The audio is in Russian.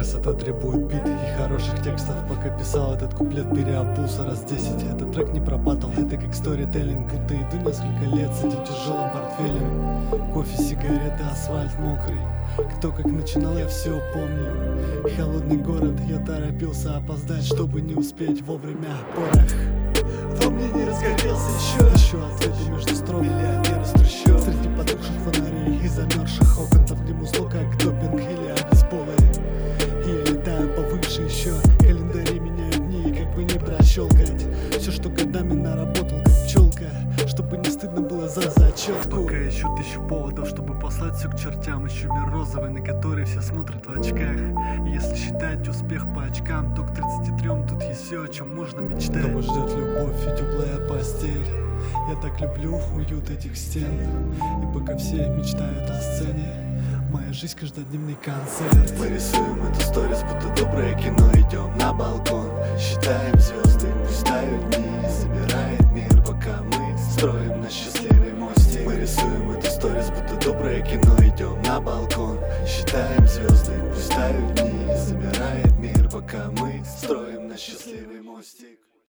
Красота требует бит и хороших текстов. Пока писал этот куплет, переобулся раз 10. Этот трек не пропатал, это как сторителлинг. Будто иду несколько лет с этим тяжелым портфелем. Кофе, сигареты, асфальт мокрый. Кто как начинал, я все помню. Холодный город, я торопился опоздать, чтобы не успеть вовремя. Порох во мне не разгорелся еще ответы между строк. Миллионер из трущоб, среди потухших фонарей и замерзших окон. В нему зло, как допинг или обезболы. Я летаю повыше еще. Календари меняют дни, как бы не прощелкать. Все, что годами наработал, как пчелка, чтобы не стыдно было за зачетку. Пока ищу тысячу поводов, чтобы послать все к чертям. Ищу мир розовый, на который все смотрят в очках. И если считать успех по очкам, то к 33 тут есть все, о чем можно мечтать. Дома ждет любовь и теплая постель. Я так люблю уют этих стен. И пока все мечтают о сцене, моя жизнь каждодневный концерт. Мы рисуем эту сторис, будто доброе кино. Идем на балкон, считаем звезды, пусть тают дни. Собирает мир, пока мы строим на счастливый мостик. Мы рисуем эту сторис, будто доброе кино. Идем на балкон, считаем звезды, пусть тают дни. Собирает мир, пока мы строим на счастливый мостик.